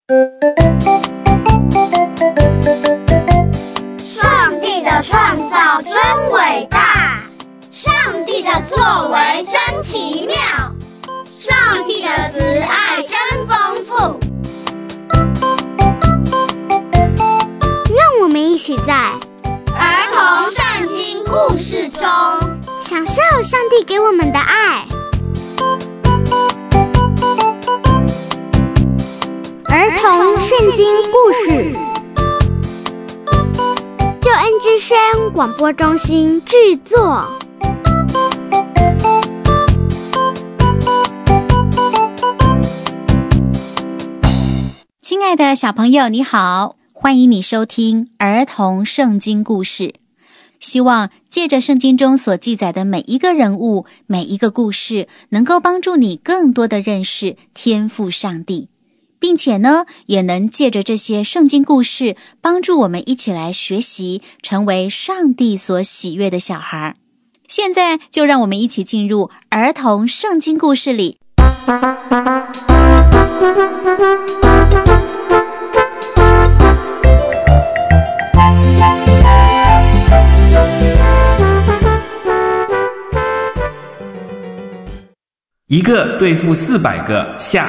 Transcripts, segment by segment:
上帝的创造真伟大，上帝的作为真奇妙，上帝的慈爱真丰富。 让我们一起在儿童圣经故事中享受上帝给我们的爱。儿童圣经故事，救恩之声广播中心制作。 亲爱的小朋友，你好，欢迎你收听儿童圣经故事。希望借着圣经中所记载的每一个人物、每一个故事，能够帮助你更多的认识天父上帝，并且呢，也能借着这些圣经故事，帮助我们一起来学习，成为上帝所喜悦的小孩。现在就让我们一起进入儿童圣经故事里。 一个对付400个下。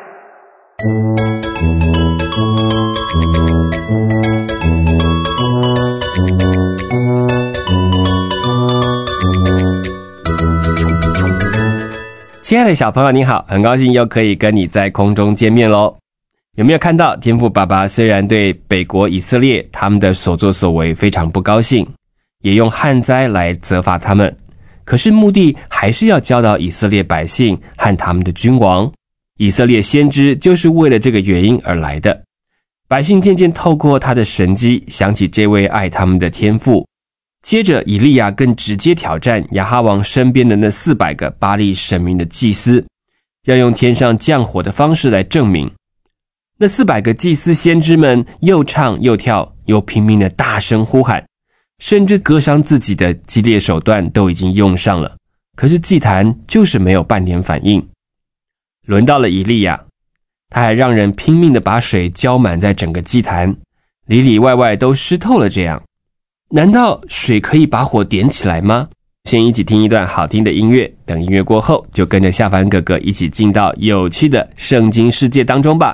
亲爱的小朋友你好，很高兴又可以跟你在空中见面咯。有没有看到天父爸爸虽然对北国以色列他们的所作所为非常不高兴，也用旱灾来责罚他们，可是目的还是要教导以色列百姓和他们的君王。以色列先知就是为了这个原因而来的。百姓渐渐透过他的神迹想起这位爱他们的天父。接着以利亚更直接挑战亚哈王身边的那400个巴力神明的祭司，要用天上降火的方式来证明。那400个祭司先知们又唱又跳，又拼命的大声呼喊，甚至割伤自己的激烈手段都已经用上了，可是祭坛就是没有半点反应。轮到了以利亚，他还让人拼命的把水浇满在整个祭坛，里里外外都湿透了这样。难道水可以把火点起来吗？先一起听一段好听的音乐，等音乐过后就跟着下凡哥哥一起进到有趣的圣经世界当中吧。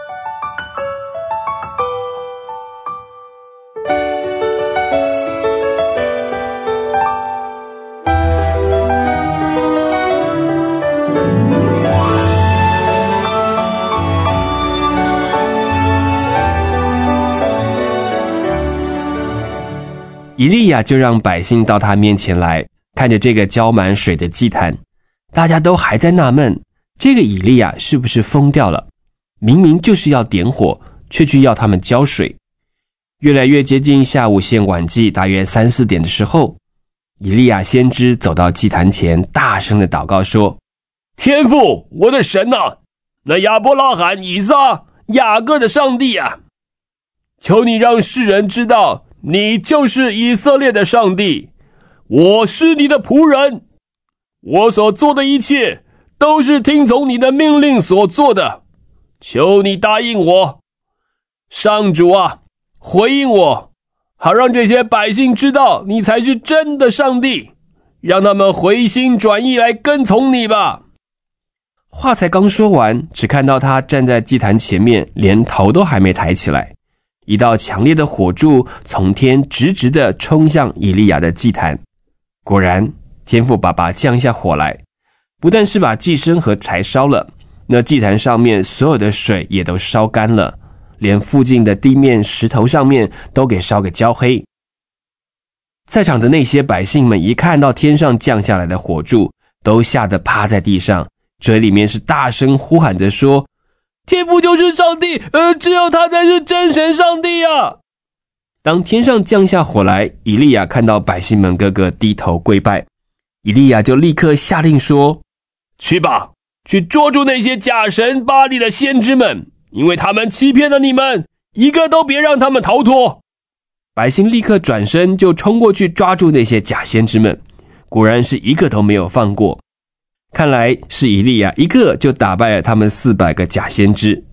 以利亚就让百姓到他面前来，看着这个浇满水的祭坛，大家都还在纳闷，这个以利亚是不是疯掉了？明明就是要点火，却去要他们浇水。越来越接近下午献晚祭，大约3、4点的时候，以利亚先知走到祭坛前，大声的祷告说：天父，我的神啊，那亚伯拉罕、以撒、雅各的上帝啊，求你让世人知道你就是以色列的上帝，我是你的仆人，我所做的一切都是听从你的命令所做的，求你答应我。上主啊，回应我，好让这些百姓知道你才是真的上帝，让他们回心转意来跟从你吧。话才刚说完，只看到他站在祭坛前面，连头都还没抬起来，一道强烈的火柱从天直直地冲向以利亚的祭坛。果然，天父爸爸降下火来，不但是把祭牲和柴烧了，那祭坛上面所有的水也都烧干了，连附近的地面石头上面都给烧个焦黑。在场的那些百姓们一看到天上降下来的火柱，都吓得趴在地上，嘴里面是大声呼喊着说：天父就是上帝，只有他才是真神上帝啊！当天上降下火来，以利亚看到百姓们个个低头跪拜，以利亚就立刻下令说：去吧，去捉住那些假神巴力的先知们，因为他们欺骗了你们，一个都别让他们逃脱。百姓立刻转身就冲过去抓住那些假先知们，果然是一个都没有放过。看来是以利亚一个就打败了他们400个假先知。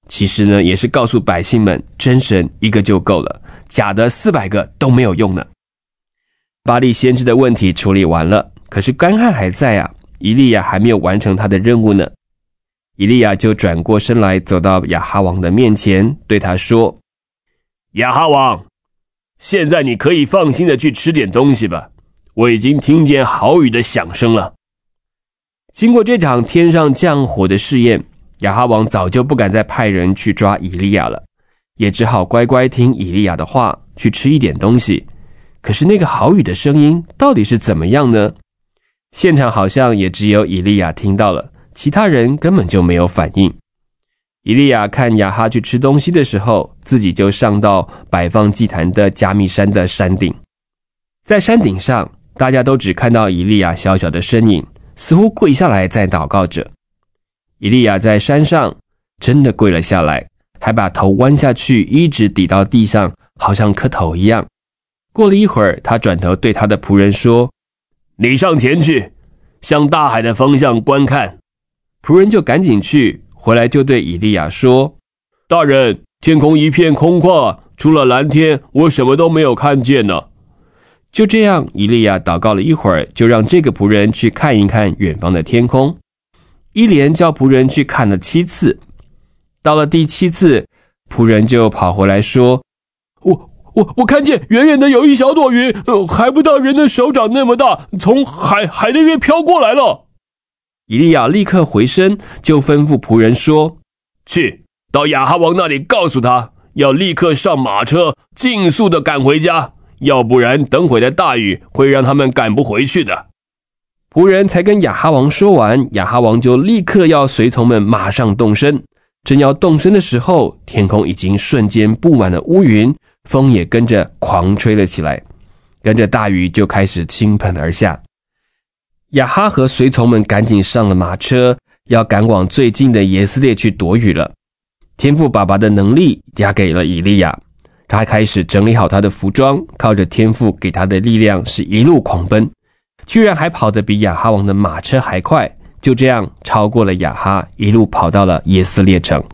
其实呢，也是告诉百姓们，真神一个就够了，假的400个都没有用呢。巴力先知的问题处理完了，可是干旱还在啊，以利亚还没有完成他的任务呢。以利亚就转过身来，走到亚哈王的面前，对他说：亚哈王，现在你可以放心的去吃点东西吧，我已经听见好雨的响声了。经过这场天上降火的试验，亚哈王早就不敢再派人去抓以利亚了，也只好乖乖听以利亚的话，去吃一点东西。可是那个好雨的声音到底是怎么样呢？现场好像也只有以利亚听到了，其他人根本就没有反应。以利亚看亚哈去吃东西的时候，自己就上到摆放祭坛的加密山的山顶。在山顶上，大家都只看到以利亚小小的身影，似乎跪下来在祷告着。以利亚在山上真的跪了下来，还把头弯下去，一直抵到地上，好像磕头一样。过了一会儿，他转头对他的仆人说：你上前去，向大海的方向观看。仆人就赶紧去，回来就对以利亚说：大人，天空一片空旷，除了蓝天，我什么都没有看见呢。就这样，以利亚祷告了一会儿，就让这个仆人去看一看远方的天空。一连叫仆人去看了7次。到了第7次，仆人就跑回来说：我看见远远的有一小朵云，还不到人的手掌那么大，从海那边飘过来了。以利亚立刻回身，就吩咐仆人说：去到亚哈王那里，告诉他要立刻上马车，尽速的赶回家，要不然等会的大雨会让他们赶不回去的。仆人才跟亚哈王说完，亚哈王就立刻要随从们马上动身。正要动身的时候，天空已经瞬间布满了乌云，风也跟着狂吹了起来，跟着大雨就开始倾盆而下。亚哈和随从们赶紧上了马车，要赶往最近的耶斯列去躲雨了。天父爸爸的能力加给了以利亚，他开始整理好他的服装，靠着天父给他的力量，是一路狂奔，居然还跑得比亚哈王的马车还快，就这样超过了亚哈，一路跑到了耶斯列城。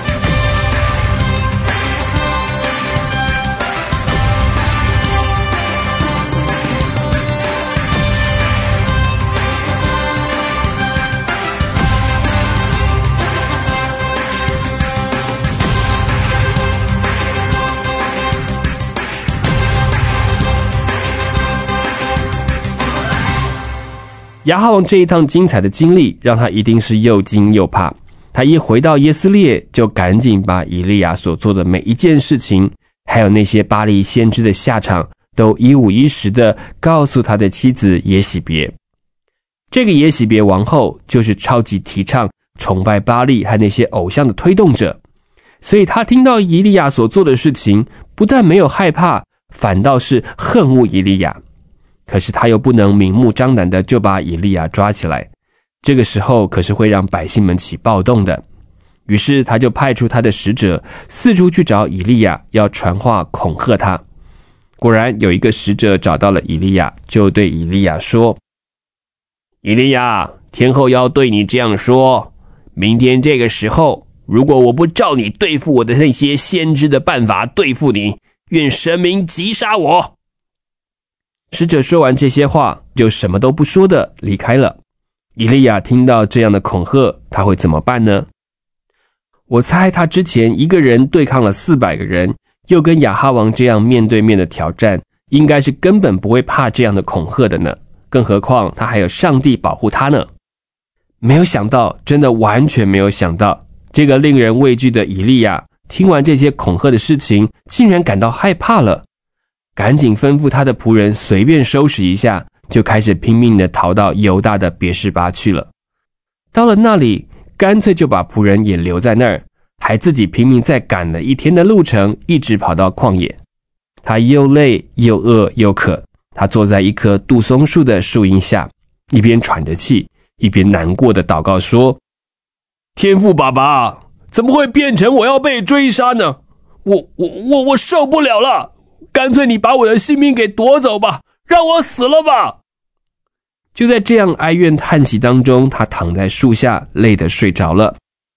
亚哈王这一趟精彩的经历，让他一定是又惊又怕。他一回到耶斯列，就赶紧把以利亚所做的每一件事情，还有那些巴力先知的下场，都一五一十的告诉他的妻子耶洗别。这个耶洗别王后就是超级提倡崇拜巴力和那些偶像的推动者，所以他听到以利亚所做的事情，不但没有害怕，反倒是恨恶以利亚。可是他又不能明目张胆的就把以利亚抓起来，这个时候可是会让百姓们起暴动的。于是他就派出他的使者四处去找以利亚，要传话恐吓他。果然有一个使者找到了以利亚，就对以利亚说：以利亚，天后要对你这样说，明天这个时候，如果我不照你对付我的那些先知的办法对付你，愿神明击杀我。使者说完这些话，就什么都不说的离开了。以利亚听到这样的恐吓，他会怎么办呢？我猜他之前一个人对抗了400个人，又跟亚哈王这样面对面的挑战，应该是根本不会怕这样的恐吓的呢。更何况他还有上帝保护他呢。没有想到，真的完全没有想到，这个令人畏惧的以利亚，听完这些恐吓的事情，竟然感到害怕了。赶紧吩咐他的仆人随便收拾一下，就开始拼命的逃到犹大的别是巴去了。到了那里，干脆就把仆人也留在那儿，还自己拼命再赶了1天的路程，一直跑到旷野。他又累又饿又渴，他坐在一棵杜松树的树荫下，一边喘着气，一边难过的祷告说：天父爸爸，怎么会变成我要被追杀呢？我受不了了，干脆你把我的性命给夺走吧，让我死了吧。就在这样哀怨叹息当中，他躺在树下，累得睡着了。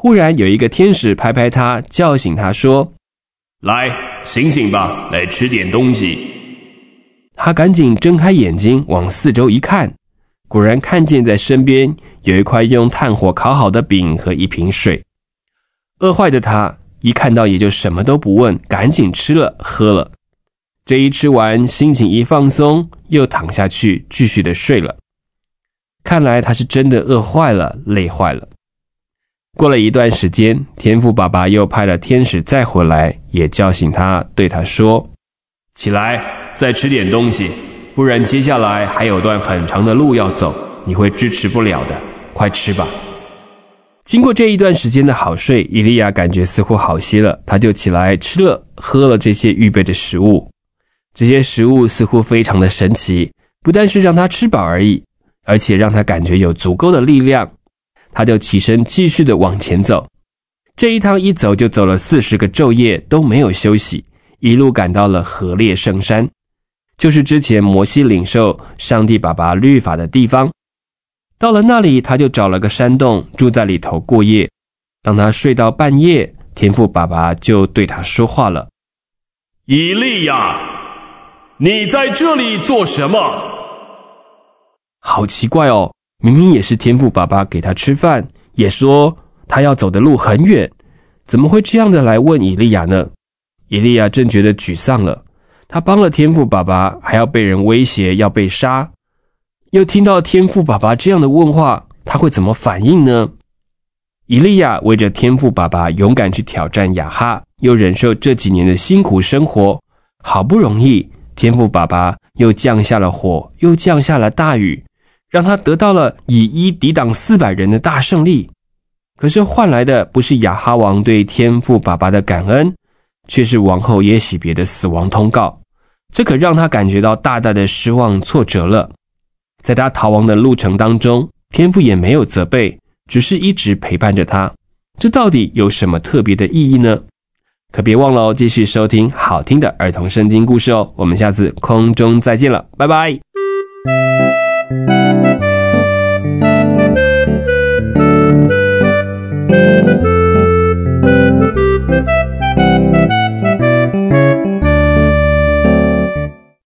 忽然有一个天使拍拍他，叫醒他说：来，醒醒吧，来吃点东西。他赶紧睁开眼睛往四周一看，果然看见在身边有一块用炭火烤好的饼和一瓶水。饿坏的他一看到也就什么都不问，赶紧吃了喝了。这一吃完，心情一放松，又躺下去继续的睡了。看来他是真的饿坏了，累坏了。过了一段时间，天父爸爸又派了天使再回来，也叫醒他，对他说：起来，再吃点东西，不然接下来还有段很长的路要走，你会支持不了的，快吃吧。经过这一段时间的好睡，以利亚感觉似乎好些了，他就起来吃了喝了这些预备的食物。这些食物似乎非常的神奇，不但是让他吃饱而已，而且让他感觉有足够的力量。他就起身继续的往前走。这一趟一走就走了40个昼夜，都没有休息，一路赶到了何烈圣山，就是之前摩西领受上帝爸爸律法的地方。到了那里，他就找了个山洞，住在里头过夜。当他睡到半夜，天父爸爸就对他说话了：以利亚，你在这里做什么？好奇怪哦，明明也是天父爸爸给他吃饭，也说他要走的路很远，怎么会这样的来问以利亚呢？以利亚正觉得沮丧了，他帮了天父爸爸，还要被人威胁要被杀，又听到天父爸爸这样的问话，他会怎么反应呢？以利亚为着天父爸爸勇敢去挑战亚哈，又忍受这几年的辛苦生活，好不容易天父爸爸又降下了火，又降下了大雨，让他得到了以一抵挡400人的大胜利。可是换来的不是亚哈王对天父爸爸的感恩，却是王后耶洗别的死亡通告。这可让他感觉到大大的失望挫折了。在他逃亡的路程当中，天父也没有责备，只是一直陪伴着他。这到底有什么特别的意义呢？可别忘了继续收听好听的儿童圣经故事哦。我们下次空中再见了，拜拜。